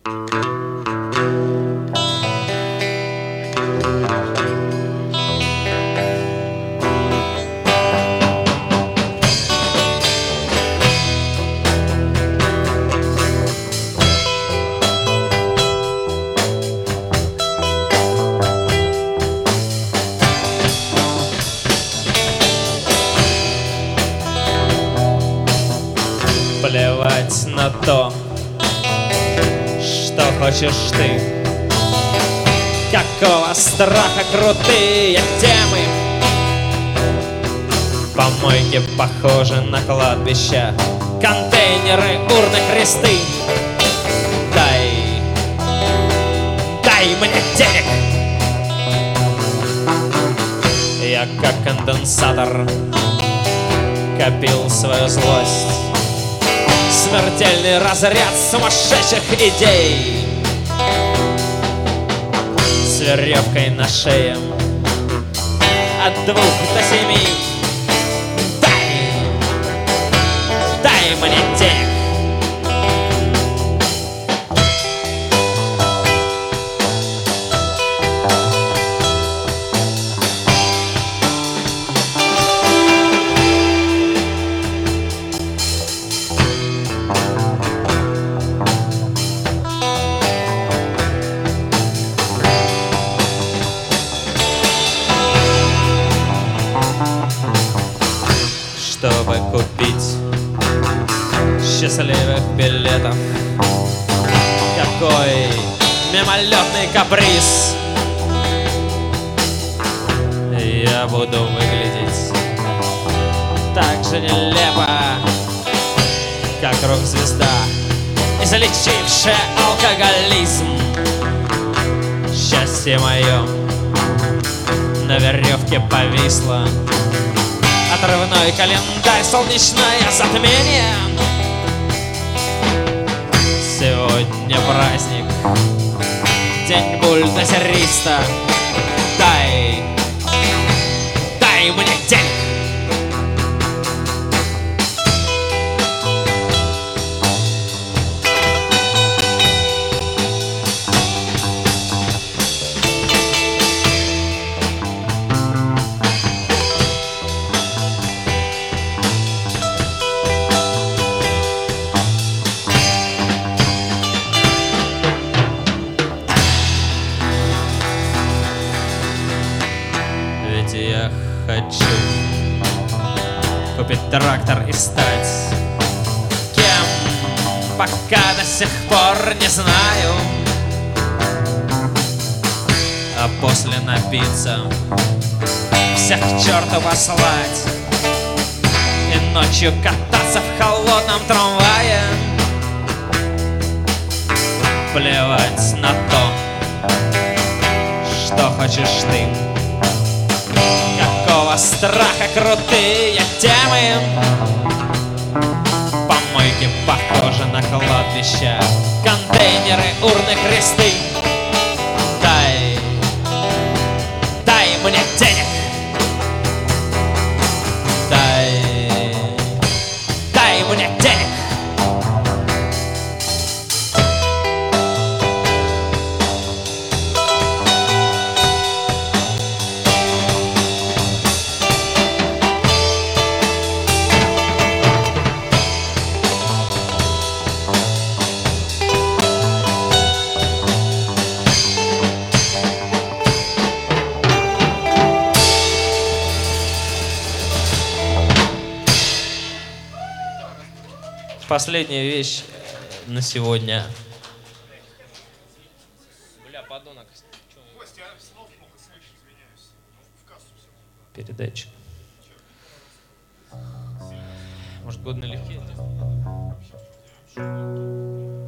Плевать на то, что хочешь ты. Какого страха крутые темы. Помойки похожи на кладбища, контейнеры, урны, кресты. Дай мне денег. Я как конденсатор копил свою злость. Смертельный разряд сумасшедших идей. С веревкой на шее от 2 до 7. Дай мне денег. Чтобы купить счастливых билетов. Какой мимолетный каприз. Я буду выглядеть так же нелепо, как рок-звезда, излечившая алкоголизм. Счастье мое на веревке повисло. Отрывной календарь, солнечное затмение. Сегодня праздник, день бульдозериста. Дай мне денег. Ведь я хочу купить трактор и стать кем, пока до сих пор не знаю. А после напиться, всех к черту послать и ночью кататься в холодном трамвае. Плевать на то, что хочешь ты. Какого страха крутые темы. Помойки похожи на кладбища, контейнеры, урны, кресты. Дай мне денег. Дай мне денег. Последняя вещь на сегодня. Бля, подонок. Передатчик. Может, годно легкие?